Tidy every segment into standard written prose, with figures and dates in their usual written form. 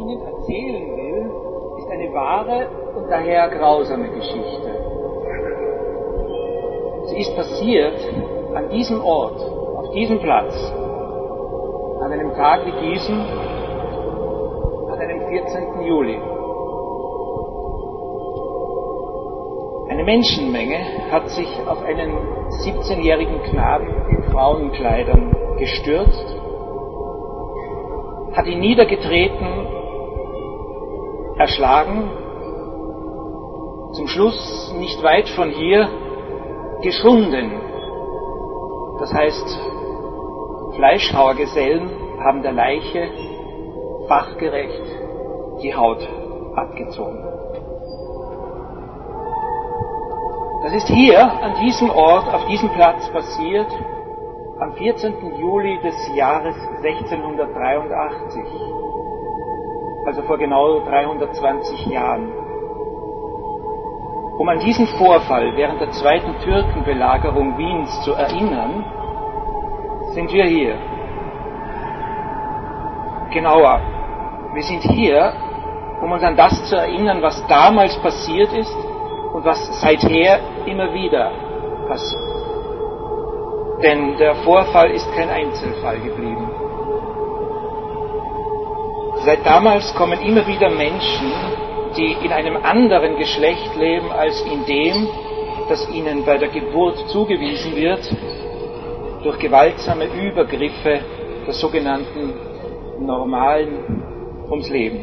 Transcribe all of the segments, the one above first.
Ihnen erzählen will, ist eine wahre und daher grausame Geschichte. Sie ist passiert an diesem Ort, auf diesem Platz, an einem Tag wie diesem, an einem 14. Juli. Eine Menschenmenge hat sich auf einen 17-jährigen Knaben in Frauenkleidern gestürzt, hat ihn niedergetreten, erschlagen, zum Schluss nicht weit von hier geschunden. Das heißt, Fleischhauergesellen haben der Leiche fachgerecht die Haut abgezogen. Das ist hier, an diesem Ort, auf diesem Platz passiert, am 14. Juli des Jahres 1683, also vor genau 320 Jahren. Um an diesen Vorfall während der zweiten Türkenbelagerung Wiens zu erinnern, sind wir hier. Genauer, wir sind hier, um uns an das zu erinnern, was damals passiert ist und was seither immer wieder passiert. Denn der Vorfall ist kein Einzelfall geblieben. Seit damals kommen immer wieder Menschen, die in einem anderen Geschlecht leben als in dem, das ihnen bei der Geburt zugewiesen wird, durch gewaltsame Übergriffe der sogenannten Normalen ums Leben.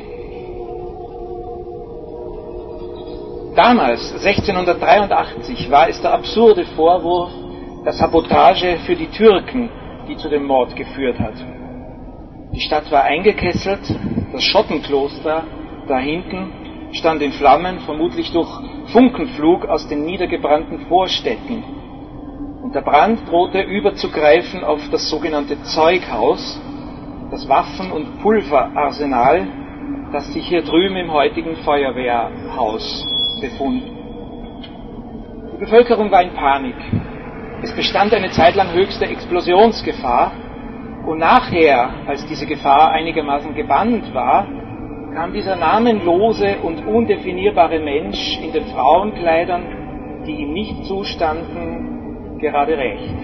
Damals, 1683, war es der absurde Vorwurf der Sabotage für die Türken, die zu dem Mord geführt hat. Die Stadt war eingekesselt, das Schottenkloster da hinten stand in Flammen, vermutlich durch Funkenflug aus den niedergebrannten Vorstädten. Und der Brand drohte überzugreifen auf das sogenannte Zeughaus, das Waffen- und Pulverarsenal, das sich hier drüben im heutigen Feuerwehrhaus befand. Die Bevölkerung war in Panik. Es bestand eine Zeit lang höchste Explosionsgefahr und nachher, als diese Gefahr einigermaßen gebannt war, kam dieser namenlose und undefinierbare Mensch in den Frauenkleidern, die ihm nicht zustanden, gerade recht.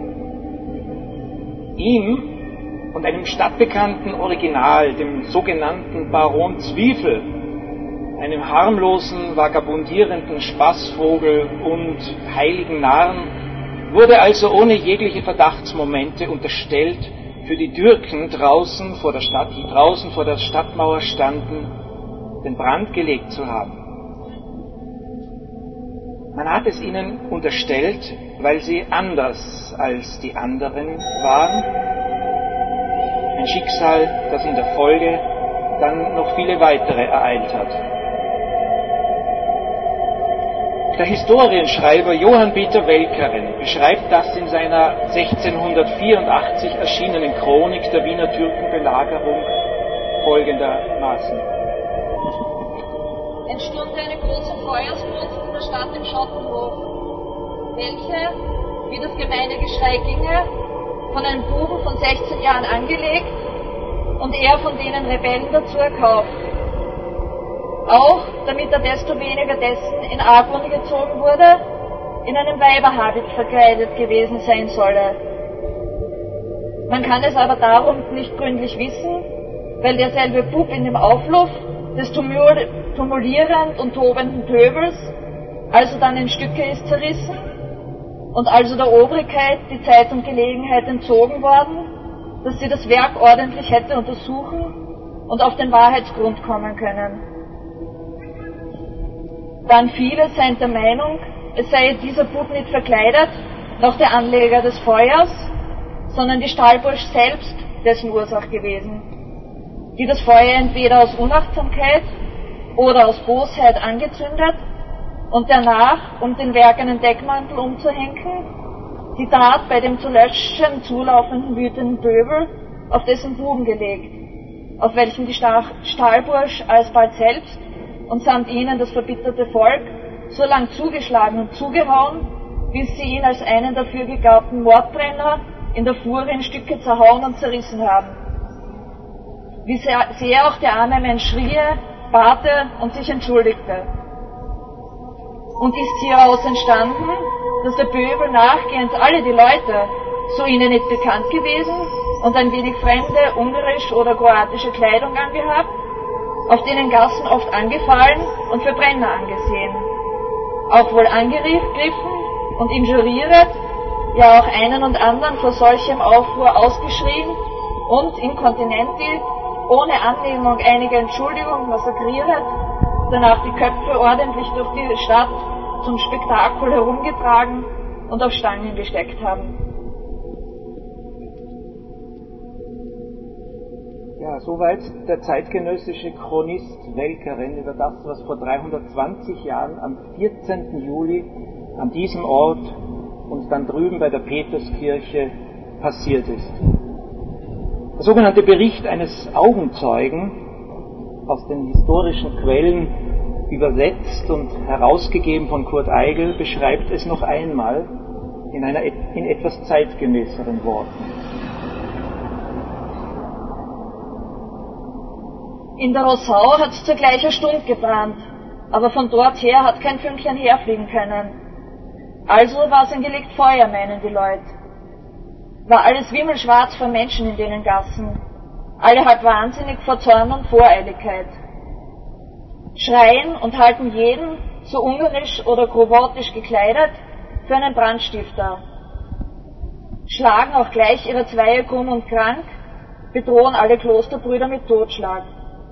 Ihm und einem stadtbekannten Original, dem sogenannten Baron Zwiefel, einem harmlosen, vagabundierenden Spaßvogel und heiligen Narren, wurde also ohne jegliche Verdachtsmomente unterstellt, für die Türken draußen vor der Stadt, die draußen vor der Stadtmauer standen, den Brand gelegt zu haben. Man hat es ihnen unterstellt, weil sie anders als die anderen waren. Ein Schicksal, das in der Folge dann noch viele weitere ereilt hat. Der Historienschreiber Johann Peter Welckeren beschreibt das in seiner 1684 erschienenen Chronik der Wiener Türkenbelagerung folgendermaßen. Entstürmte eine große Feuersbrunst in der Stadt im Schottenhof, welche, wie das gemeine Geschrei ginge, von einem Buben von 16 Jahren angelegt und er von denen Rebellen dazu erkauft. Auch, damit er desto weniger dessen in Argwohn gezogen wurde, in einem Weiberhabit verkleidet gewesen sein solle. Man kann es aber darum nicht gründlich wissen, weil derselbe Bub in dem Auflauf des tumulierend und tobenden Pöbels also dann in Stücke ist zerrissen und also der Obrigkeit die Zeit und Gelegenheit entzogen worden, dass sie das Werk ordentlich hätte untersuchen und auf den Wahrheitsgrund kommen können. Waren viele seien der Meinung, es sei dieser Bub nicht verkleidet, noch der Anleger des Feuers, sondern die Stahlbursch selbst dessen Ursache gewesen, die das Feuer entweder aus Unachtsamkeit oder aus Bosheit angezündet und danach, um den werkenden Deckmantel umzuhängen, die Tat bei dem zu löschen zulaufenden wütenden Pöbel auf dessen Buben gelegt, auf welchen die Stahlbursch alsbald selbst und samt ihnen das verbitterte Volk so lang zugeschlagen und zugehauen, bis sie ihn als einen dafür geglaubten Mordbrenner in der Fuhre in Stücke zerhauen und zerrissen haben. wie sehr auch der arme Mensch schrie, bate und sich entschuldigte. Und ist hieraus entstanden, dass der Pöbel nachgehend alle die Leute, so ihnen nicht bekannt gewesen und ein wenig fremde, ungarische oder kroatische Kleidung angehabt, auf denen Gassen oft angefallen und für Brenner angesehen, auch wohl angegriffen und injuriert, ja auch einen und anderen vor solchem Aufruhr ausgeschrien und incontinenti, ohne Annehmung einiger Entschuldigung massakriert, danach die Köpfe ordentlich durch die Stadt zum Spektakel herumgetragen und auf Stangen gesteckt haben. Ja, soweit der zeitgenössische Chronist Welkeren über das, was vor 320 Jahren am 14. Juli an diesem Ort und dann drüben bei der Peterskirche passiert ist. Der sogenannte Bericht eines Augenzeugen, aus den historischen Quellen übersetzt und herausgegeben von Kurt Eigel, beschreibt es noch einmal in etwas zeitgemäßeren Worten. In der Rossau hat es zur gleichen Stunde gebrannt, aber von dort her hat kein Fünkchen herfliegen können. Also war es ein gelegt Feuer, meinen die Leute. War alles wimmelschwarz von Menschen in denen Gassen, alle halb wahnsinnig vor Zorn und Voreiligkeit. Schreien und halten jeden, so ungarisch oder grobotisch gekleidet, für einen Brandstifter. Schlagen auch gleich ihre Zweie krumm und krank, bedrohen alle Klosterbrüder mit Totschlag.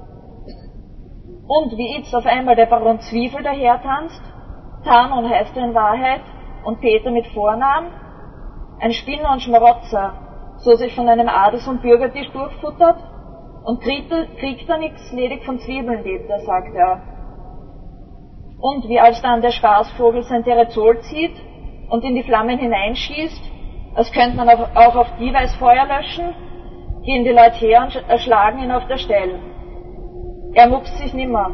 Und wie jetzt auf einmal der Baron Zwiefel dahertanzt, Tanon heißt er in Wahrheit und Peter mit Vornamen, ein Spinner und Schmarotzer, so sich von einem Adels- und Bürgertisch durchfuttert, und kriegt er nix, ledig von Zwiebeln lebt er, sagt er. Und wie als dann der Spaßvogel sein Terezol zieht und in die Flammen hineinschießt, als könnte man auch auf die Weise Feuer löschen, gehen die Leute her und erschlagen ihn auf der Stelle. Er muckst sich nimmer.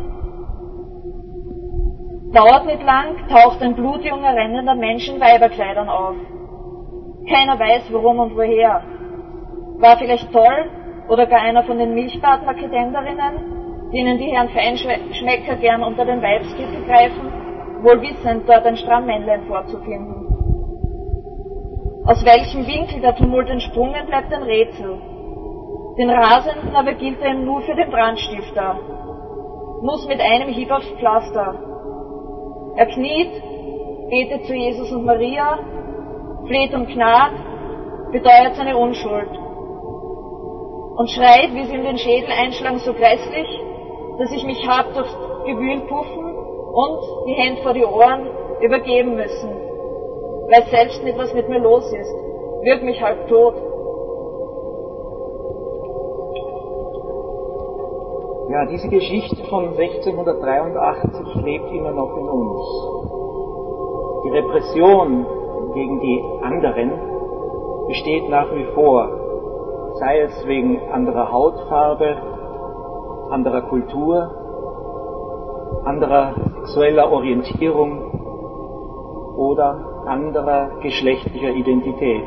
Dauert nicht lang, taucht ein blutjunger, rennender Mensch in Weiberkleidern auf. Keiner weiß, warum und woher. War vielleicht toll oder gar einer von den Milchbad-Makadenderinnen, denen die Herren Feinschmecker gern unter den Weibskittel greifen, wohl wissend, dort ein Strammmännlein vorzufinden. Aus welchem Winkel der Tumult entsprungen, bleibt ein Rätsel. Den Rasenden aber gilt er ihm nur für den Brandstifter. Muss mit einem Hieb aufs Pflaster. Er kniet, betet zu Jesus und Maria, fleht um Gnade, beteuert seine Unschuld und schreit, wie sie ihm den Schädel einschlagen, so grässlich, dass ich mich hab durchs Gewühl puffen und die Hände vor die Ohren übergeben müssen. Weiß selbst nicht, was mit mir los ist. Wirk mich halb tot. Ja, diese Geschichte von 1683 lebt immer noch in uns. Die Repression gegen die anderen besteht nach wie vor, sei es wegen anderer Hautfarbe, anderer Kultur, anderer sexueller Orientierung oder anderer geschlechtlicher Identität.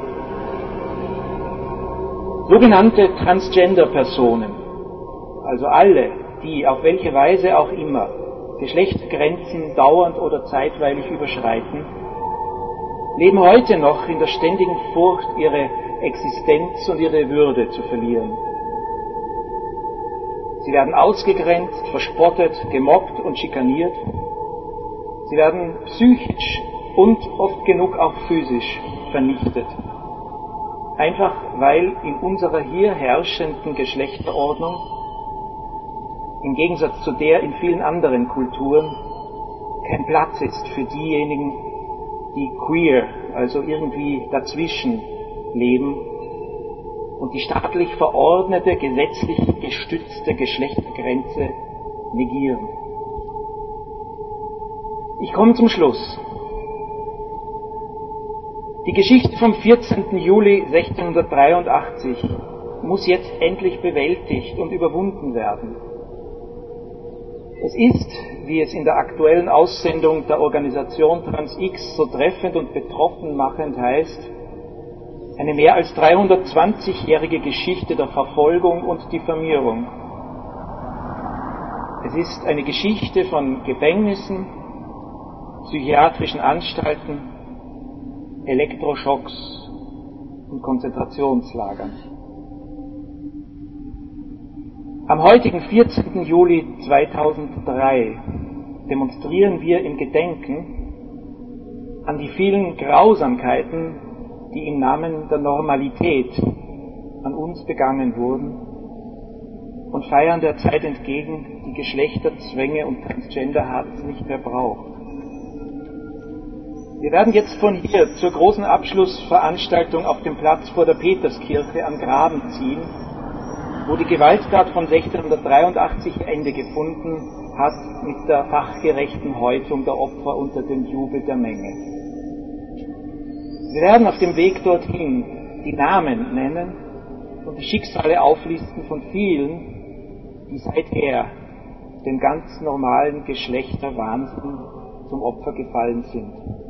Sogenannte Transgender-Personen, also alle, die auf welche Weise auch immer Geschlechtsgrenzen dauernd oder zeitweilig überschreiten, leben heute noch in der ständigen Furcht, ihre Existenz und ihre Würde zu verlieren. Sie werden ausgegrenzt, verspottet, gemobbt und schikaniert. Sie werden psychisch und oft genug auch physisch vernichtet. Einfach weil in unserer hier herrschenden Geschlechterordnung, im Gegensatz zu der in vielen anderen Kulturen, kein Platz ist für diejenigen, die queer, also irgendwie dazwischen leben und die staatlich verordnete, gesetzlich gestützte Geschlechtergrenze negieren. Ich komme zum Schluss. Die Geschichte vom 14. Juli 1683 muss jetzt endlich bewältigt und überwunden werden. Es ist, wie es in der aktuellen Aussendung der Organisation TransX so treffend und betroffen machend heißt, Eine mehr als 320-jährige Geschichte der Verfolgung und Diffamierung. Es ist eine Geschichte von Gefängnissen, psychiatrischen Anstalten, Elektroschocks und Konzentrationslagern. Am heutigen 14. Juli 2003 demonstrieren wir im Gedenken an die vielen Grausamkeiten, die im Namen der Normalität an uns begangen wurden, und feiern der Zeit entgegen, die Geschlechterzwänge und Transgender-Hass nicht mehr braucht. Wir werden jetzt von hier zur großen Abschlussveranstaltung auf dem Platz vor der Peterskirche am Graben ziehen, wo die Gewalttat von 1683 Ende gefunden hat mit der fachgerechten Häutung der Opfer unter dem Jubel der Menge. Wir werden auf dem Weg dorthin die Namen nennen und die Schicksale auflisten von vielen, die seither dem ganz normalen Geschlechterwahnsinn zum Opfer gefallen sind.